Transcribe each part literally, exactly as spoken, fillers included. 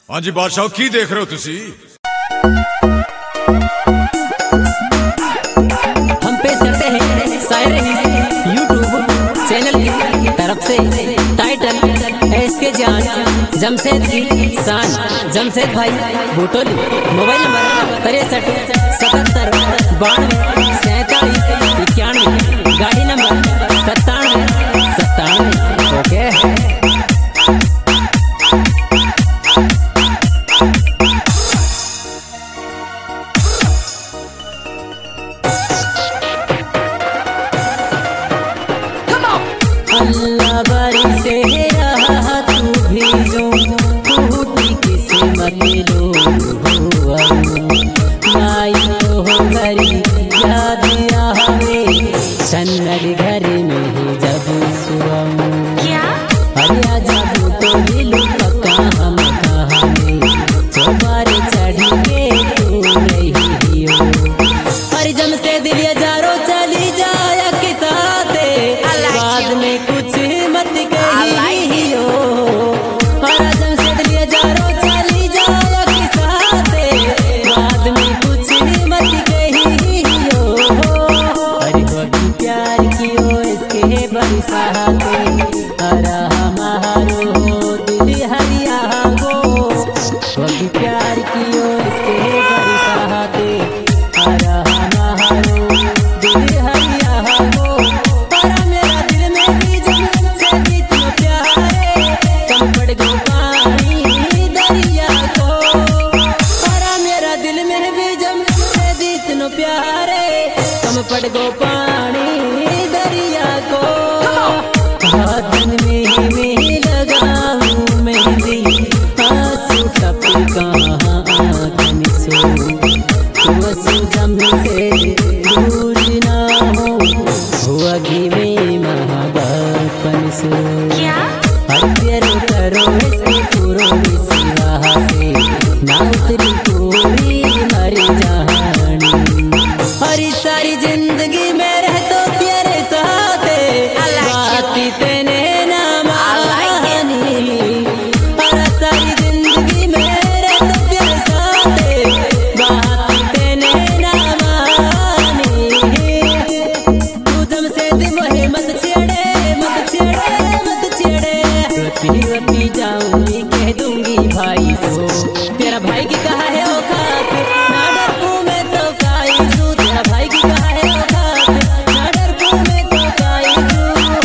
हाँ जी बादशाह की देख रहे हो तुसी? हम पेश करते हैं शायरी यूट्यूब चैनल की तरफ से। टाइटल एसके जान जमशेद की शान। जमशेद भाई भूटोली। मोबाइल नंबर तिरसठ सतहत्तर बानवे सैतालीस इक्यानवे। गाड़ी नंबर सत्तानवे सत्तानवे। ओके अल्लाह बारी से रहा तू भी जो टूटी किस्मत लो माई तो हो गरी याद आवे चन्नड़ घर में ही जब सुरम क्या अरिया जब तो दिलू पक्का हम कहानी चौबारे चढ़ी के तू नहीं हो। अरे जमशेद दिलिया जारो चली जाया के साथ बाद में कुछ मत कही हो। और जमशेद दिलिया जारो चली जाया के साथ बाद में कुछ मत कही हो। अरे वही प्यार की हो इसके बरसाते अरा हमारो हो दिल हरिया गो। वही प्यार की हो इसके बरसाते अरा हमारो दिल हरिया गो। और मेरा दिल में भी जमशेद इतना प्यारे कम पड़ गो पानी दरिया को। और मेरा दिल में भी जमशेद इतना प्यारे कम पड़ गो पानी दरिया को। हाथन में में लगाऊं मेहंदी आंसू टप कहाँ आँखन सो तू जमशेद दूर ना हो हुआ घी में महाबापन सो। हर प्यारो करो इसके पूरो सिवा से ना उतरी पूरी मर जानी। हरी सारी जिंदगी में रह तो प्यारे साथे बाती तेने ना मानी। हर सारी जिंदगी में रह तो प्यारे साथे बाती तेने ना मानी। तू जमशेद मोहे मत छेड़े मत छेड़े मत छेड़े। रोती रोती जाऊंगी कह दूंगी भाई सो तेरा भाई की कहा है औकात ना डरपू मैं तो काई सू। तेरा भाई की कहा है औकात ना डरपू मैं तो काई सू।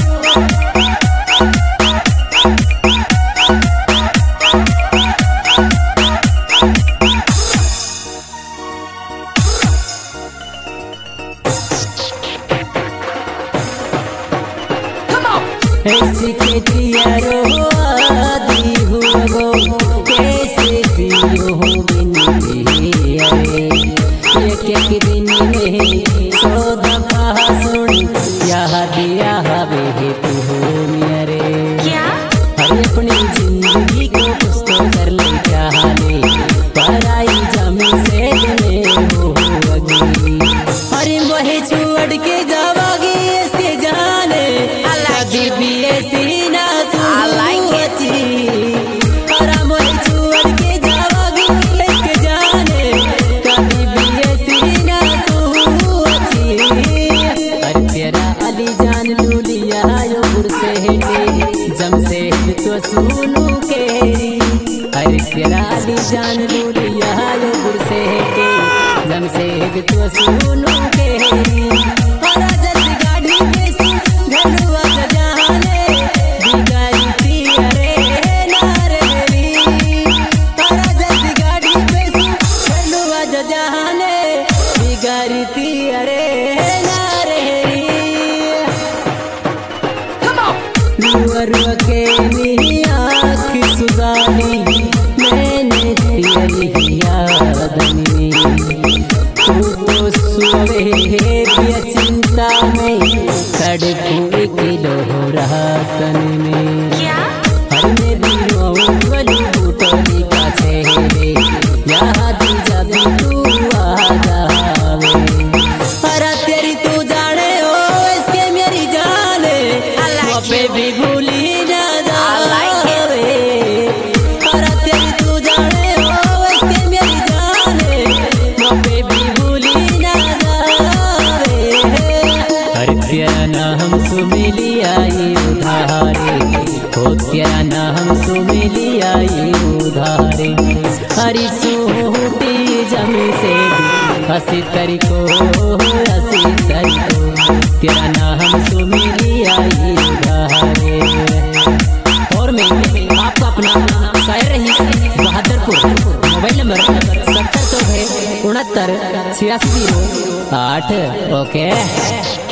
ऐसी के दियारो आदि हुआ गो कैसे पियो हो बिनती अरे एक एक दिन में सौ दफा सुन याद आवे तू हो मेरे। अरे अपनी जिंदगी को कुछ तो कर ले क्या हाले पराई जमशेद में हो अगी। अरे वही छोड़ के जावागी इसके जाने कभी भी ऐसी ना सुची। और मोही छोड़ के जावागी इसके जाने कभी भी ऐसी ना सुची। अरे तेरा अली जान लूलिया यो गुर से हेटे जमशेद तो सुनू केरी। अरे तेरा अली जान लूलिया यो गुर से हेटे जमशेद तो सुनू केरी। और जल्दी गाड़ी पे घलुआ जाने बिगाड़ी थी अरे नारेरी। और जल्दी गाड़ी पे घलुआ जाने बिगाड़ी थी अरे नारेरी। रुआ रुआ के मेरी आँख सुजानी मैंने तेरी याद में तू तो सोवे तेरा नाम सुमिली आई उधारे हरी सूटी जमी से हसी तरीको हसी तरीको तेरा नाम सुमिली आई उधारे। और मैं आपका अपना शायर रही बहादुरपुर, मोबाइल नंबर सत्तर सौ है उनहत्तर छियासी जीरो आठ। ओके।